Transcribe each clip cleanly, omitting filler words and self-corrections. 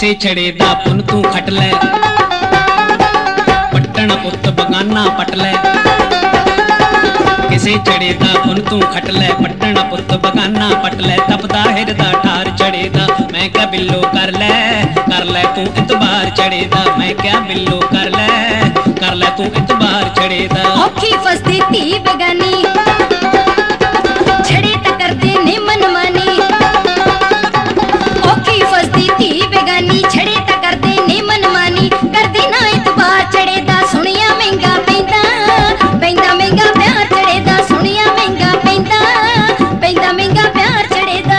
ਕਿਸੇ ਛੜੇ ਦਾ ਪੁੰਨ ਤੂੰ ਖੱਟ ਲੈ, ਪੱਟਣ ਪੁੱਤ ਬਗਾਨਾ ਪਟ ਲੈ। ਕਿਸੇ ਛੜੇ ਦਾ ਪੁੰਨ ਤੂੰ ਖੱਟ ਲੈ, ਪੱਟਣ ਪੁੱਤ ਬਗਾਨਾ ਪਟ ਲੈ। ਤਪਦਾ ਹਿਰਦਾ ਠਾਰ ਛੜੇ ਦਾ, ਮੈਂ ਕਿਹਾ ਬਿੱਲੋ ਕਰ ਲੈ ਤੂੰ ਇਤਬਾਰ ਛੜੇ ਦਾ। ਮੈਂ ਕਿਹਾ ਬਿੱਲੋ ਕਰ ਲੈ ਤੂੰ ਇਤਬਾਰ ਛੜੇ ਦਾ। ਔਖੀ ਫਸਦੀ ਧੀ ਬਗਾਨੀ, ਛੜੇ ਤਾਂ ਕਰਦੇ ਨੇ ਮਨਮਾਨੀ। ਔਖੀ ਫਸਦੀ ਧੀ ਬਗਾਨੀ, ਛੜੇ ਤਾਂ ਕਰਦੇ ਨੇ ਮਨਮਾਨੀ। ਕਰਦੀ ਨਾ ਇਤਬਾਰ ਛੜੇ ਦਾ, ਸੁਣਿਆ ਮਹਿੰਗਾ ਪੈਂਦਾ ਮਹਿੰਗਾ ਪਿਆਰ ਛੜੇ ਦਾ। ਸੁਣਿਆ ਮਹਿੰਗਾ ਪੈਂਦਾ ਮਹਿੰਗਾ ਪਿਆਰ ਛੜੇ ਦਾ।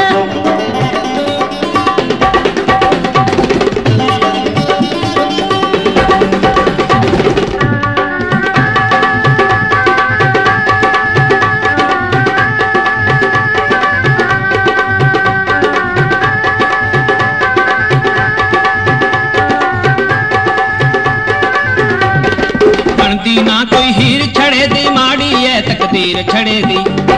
ਬਣਦੀ ਨਾ ਕੋਈ ਹੀਰ ਛੜੇ ਦੀ, ਮਾੜੀ ਐ ਤਕਦੀਰ ਛੜੇ ਦੀ।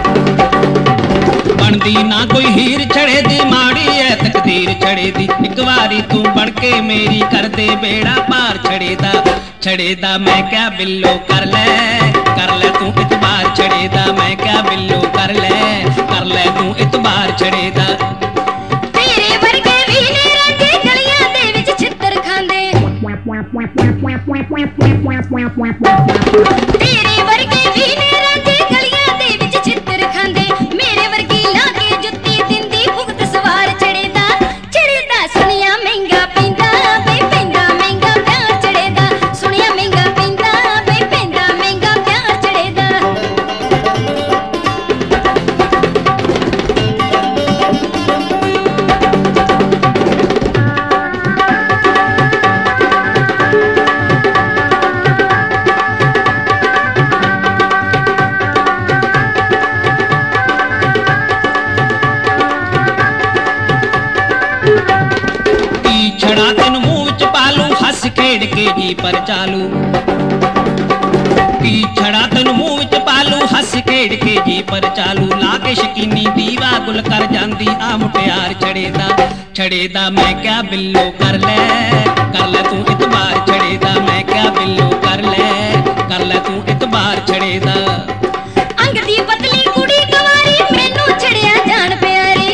ਬਣਦੀ ਨਾ ਕੋਈ ਹੀਰ ਛੜੇ ਦੀ, ਮਾੜੀ ਐ ਤਕਦੀਰ ਛੜੇ ਦੀ। ਇੱਕ ਵਾਰੀ ਤੂੰ ਬਣ ਕੇ ਮੇਰੀ ਕਰਦੇ ਬੇੜਾ ਪਾਰ ਛੜੇ ਦਾ। ਮੈਂ ਕਿਹਾ ਬਿੱਲੋ ਕਰ ਲੈ ਤੂੰ ਇਤਬਾਰ ਛੜੇ ਦਾ। ਮੈਂ ਕਿਹਾ ਬਿੱਲੋ ਕਰ ਲੈ ਤੂੰ ਇਤਬਾਰ ਛੜੇ ਦਾ। ਤੇਰੇ ਵਰਗੇ ਵੀ ਨੇ ਰਾਂਝੇ ਗਲੀਆਂ ਦੇ ਵਿੱਚ ਛਿੱਤਰ ਖਾਂਦੇ। ਤੇਰੇ ਵਰਗੇ ਵੀ ਨੇ ਰਾਂਝੇ ਗਲੀਆਂ ਦੇ ਵਿੱਚ ਛਿੱਤਰ ਖਾਂਦੇ। ਮੇਰੇ ਵਰਗੀ ਲਾ ਕੇ ਜੁੱਤੀ ਦਿੰਦੀ ਭੁਗਤ ਸਵਾਰ ਛੜੇ ਦਾ। ਸੁਣਿਆ ਮਹਿੰਗਾ ਪੈਂਦਾ ਮਹਿੰਗਾ ਪਿਆਰ ਛੜੇ ਦਾ। ਸੁਣਿਆ ਮਹਿੰਗਾ ਪੈਂਦਾ ਮਹਿੰਗਾ ਪਿਆਰ ਛੜੇ ਦਾ। ਛੜਾ ਤੈਨੂੰ ਮੂੰਹ ਵਿੱਚ ਪਾਲੂ, ਹੱਸ ਖੇਡ ਕੇ ਜੀ ਪਰ ਚਾਲੂ। ਕੀ ਛੜਾ ਤੈਨੂੰ ਮੂੰਹ ਵਿੱਚ ਪਾਲੂ, ਹੱਸ ਖੇਡ ਕੇ ਜੀ ਪਰ ਚਾਲੂ। ਲਾ ਕੇ ਸ਼ਕੀਨੀ ਦੀਵਾ ਗੁਲ ਕਰ ਜਾਂਦੀ ਆ ਮੁਟਿਆਰ ਛੜੇ ਦਾ। ਮੈਂ ਕਿਹਾ ਬਿੱਲੋ ਕਰ ਲੈ ਤੂੰ ਇਤਬਾਰ ਛੜੇ ਦਾ। ਮੈਂ ਕਿਹਾ ਬਿੱਲੋ ਕਰ ਲੈ ਤੂੰ ਇਤਬਾਰ ਛੜੇ ਦਾ। ਅੰਗ ਦੀ ਪਤਲੀ ਕੁੜੀ ਕੁਵਾਰੀ, ਮੈਨੂੰ ਛੜਿਆ ਜਾਣ ਪਿਆਰੀ।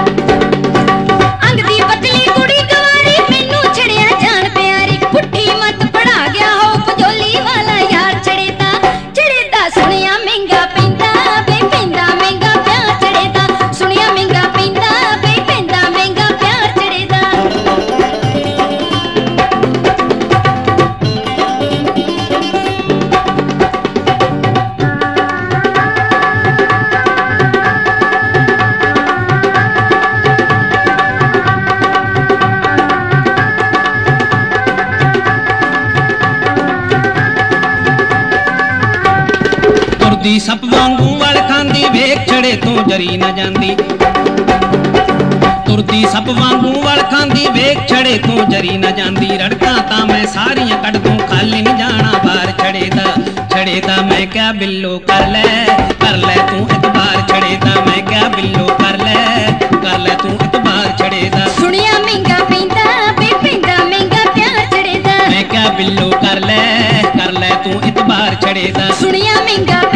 ਅੰਗ ਦੀ ਪਤਲੀ ਕੁੜੀ ਕੁਵਾਰੀ, ਮੈਨੂੰ ਛੜਿਆ ਜਾਣ ਪਿਆਰੀ। ਪੁੱਠੀ ਮਤ ਪੜਾ ਗਿਆ ਹੋ ਪਜੋਲੀ ਵਾਲਾ ਯਾਰ ਛੜੇ ਦਾ। ਸੁਣਿਆ ਮਹਿੰਗਾ ਪੈਂਦਾ ਮਹਿੰਗਾ ਪਿਆਰ ਛੜੇ ਦਾ। ਸੁਣਿਆ ਮਹਿੰਗਾ ਪੈਂਦਾ ਮਹਿੰਗਾ ਪਿਆਰ ਛੜੇ ਦਾ। ਤੁਰਦੀ ਸੱਪ ਵਾਂਗੂ ਵਲ ਖਾਂਦੀ, ਵੇਖ ਛੜੇ ਤੋਂ ਜਰੀ ਨਾ ਜਾਂਦੀ। ਤੁਰਦੀ ਸੱਪ ਵਾਂਗੂ ਵਲ ਖਾਂਦੀ, ਵੇਖ ਛੜੇ ਤੋਂ ਜਰੀ ਨਾ ਜਾਂਦੀ। ਰੜਕਾਂ ਤਾਂ ਮੈਂ ਸਾਰੀਆਂ ਕੱਢ ਦੂੰ, ਖਾਲੀ ਨਹੀਂ ਜਾਣਾ ਬਾਹਰ ਛੜੇ ਦਾ। ਮੈਂ ਕਿਹਾ ਬਿੱਲੋ ਕਰ ਲੈ ਤੂੰ ਇਤਬਾਰ ਛੜੇ ਦਾ। ਮੈਂ ਕਿਹਾ ਬਿੱਲੋ ਕਰ ਲੈ ਤੂੰ ਇਤਬਾਰ ਛੜੇ ਦਾ। ਸੁਣਿਆ ਮਹਿੰਗਾ ਪੈਂਦਾ ਮਹਿੰਗਾ ਪਿਆਰ ਛੜੇ ਦਾ। ਮੈਂ ਕਿਹਾ ਬਿੱਲੋ ਕਰ ਲੈ ਤੂੰ ਇਤਬਾਰ ਛੜੇ ਦਾ। ਸੁਣਿਆ ਮਹਿੰਗਾ